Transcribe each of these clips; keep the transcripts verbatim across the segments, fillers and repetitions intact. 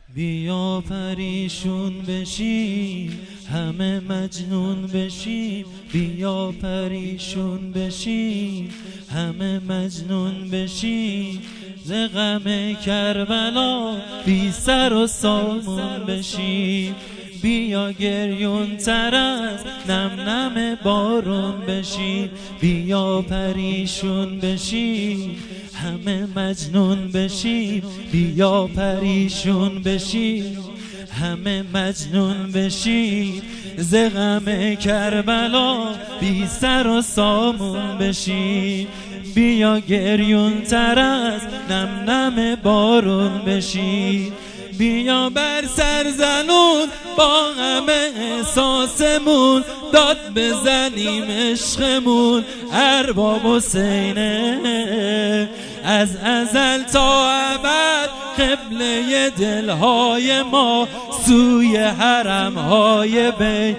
بیا پریشون بشیم همه مجنون بشیم، بیا پریشون بشیم همه مجنون بشیم، ز غم کربلا بی سر و سامون بشیم. بیا گریون تر از نم نم بارون بشیم، بیا پریشون بشیم همه مجنون بشیم، بیا پریشون بشیم همه مجنون بشیم، ز غم کربلا بی سر و سامون بشیم. بیا گریون تر از نم نم بارون بشیم، بیا بر سر زنون با همه احساسمون داد بزنیم عشقمون. ارباب حسینه از ازل تا ابد، قبله دلهای ما سوی حرمهای بین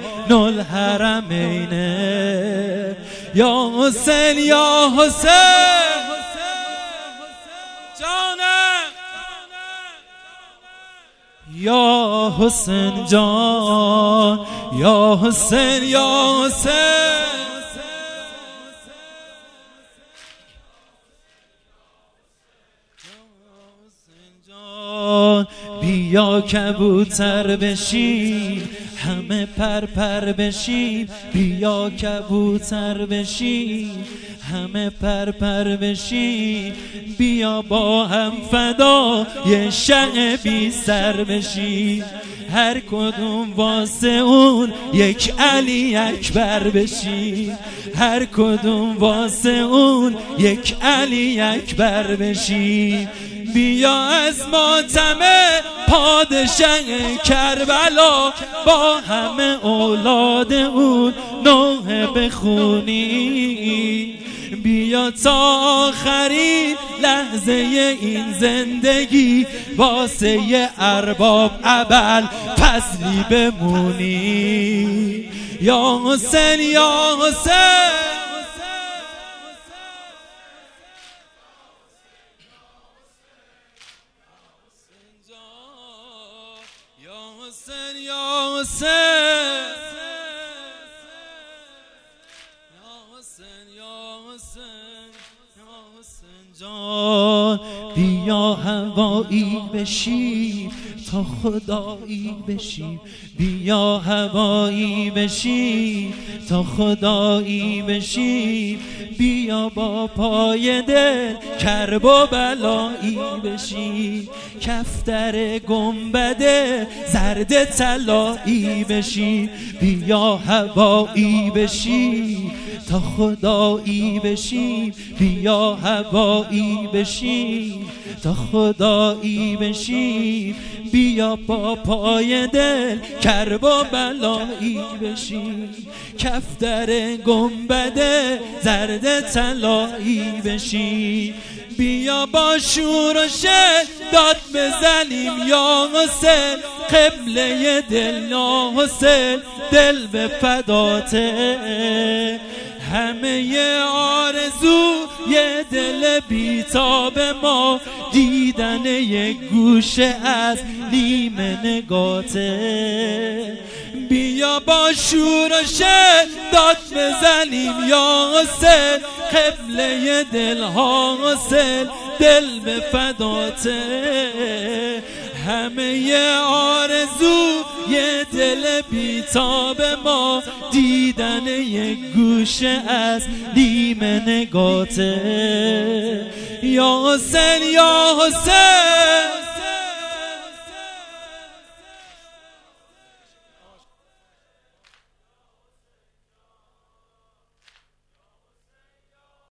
الحرمینه. یا حسین یا حسین جانم، یا حسین جان، یا حسین یا حسین. بیا کبوتر بشیم همه پر پر بشیم، بیا کبوتر بشیم همه پر پر بشیم، بیا با هم فدای شه بی سر بشیم. هر کدوم واسه اون یک علی اکبر بشیم، هر کدوم واسه اون یک علی اکبر بشیم. بیا از ماتم پادشه کربلا با همه اولاد اون نوحه بخونی. بیا تا آخرین لحظه این زندگی واسه ارباب ابل فضلی بمونی. یا حسین یا حسین، یا حسین یا حسین، یا حسین یا حسین، یا حسین جان. بیا هوایی بشیم تا خدایی بشیم، بیا هوایی بشیم تا خدایی بشیم، بیا با پای دل کرب و بلایی بشیم، کفتر گنبد زرد طلایی بشیم. بیا هوایی بشیم تا خدایی بشیم، بیا هوایی بشیم تا خدایی بشیم، بیا با پای دل کرب و بلایی بشیم، کفتر گنبد زرد طلایی بشیم. بیا با شور و شل داد بزنیم یا حسین، قبله دل یا حسین دل به فداته. همه آرزو یه دل بیتاب ما دیدن یک گوشه از نیمه نگاته. بیا با شور و شل داد بزنیم یا حسین، قبله دلها حسین دل به فداته. همه آرزو یه دل بیتاب ما دیدن یک گوشه از نیمه نگاته. یا حسین یا حسین،